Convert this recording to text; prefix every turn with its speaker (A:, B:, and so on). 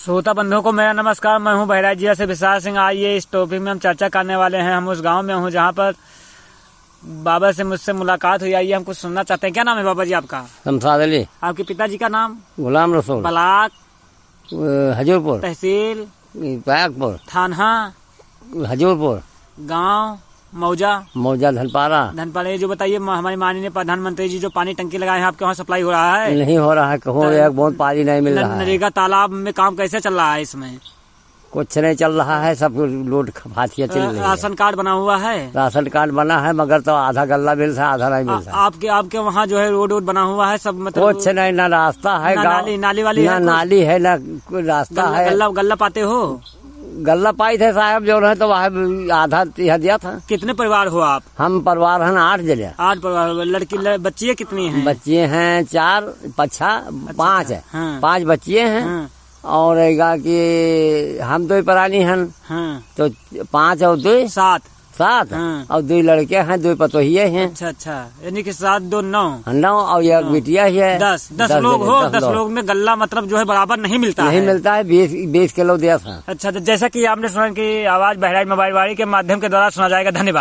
A: श्रोता बंधुओं को मेरा नमस्कार। मैं हूं बहराइच जिला से विशाल सिंह। आइए इस टॉपिक में हम चर्चा करने वाले हैं। हम उस गांव में हूं जहां पर बाबा से मुझसे मुलाकात हुई। आइए हम कुछ सुनना चाहते हैं। क्या नाम है बाबा जी आपका?
B: शमशाद अली।
A: आपके पिताजी का नाम?
B: गुलाम रसूल।
A: ब्लाक?
B: हजूरपुर।
A: तहसील?
B: पायकपुर।
A: थाना?
B: हजूरपुर।
A: गांव? मौजा
B: धनपारा।
A: ये जो बताइए, हमारे माननीय प्रधानमंत्री जी जो पानी टंकी लगाए हैं, आपके वहाँ सप्लाई हो रहा है?
B: नहीं हो रहा है, कहो एक बहुत पानी नहीं मिल रहा है।
A: नरेगा तालाब में काम कैसे चल रहा है? इसमें
B: कुछ नहीं चल रहा है, सब लोट फातिया चल रही है।
A: राशन कार्ड बना हुआ है?
B: राशन कार्ड बना है, मगर तो आधा गल्ला मिल रहा है, आधा नहीं मिल रहा।
A: आपके वहाँ जो है रोड बना हुआ है सब? मतलब
B: कुछ नहीं, ना रास्ता है,
A: नाली वाली
B: ना नाली है, ना कोई रास्ता है।
A: गल्ला पाते हो?
B: गल्ला पाई थे साहब जो है, तो वह आधा दिया था।
A: कितने परिवार हो आप?
B: हम परिवार हैं 8 जने।
A: 8 परिवार। लड़की बच्चियाँ कितनी हैं?
B: बच्चे हैं 4, 5 है। 5 बच्चियाँ हैं। और कि हम 2 प्राणी हैं। तो 5 और 2 7 और 2 लड़के हैं, 2 पतोहिए हैं।
A: अच्छा, यानी कि 7 2 9
B: और एक बिटिया ही है।
A: 10 लोग हो। 10 लोग में गल्ला मतलब जो है बराबर नहीं मिलता
B: है। 20 किलो दिया था।
A: अच्छा, जैसा कि आपने सुना कि आवाज बहराइच मोबाइल वाली के माध्यम के द्वारा सुना जाएगा। धन्यवाद।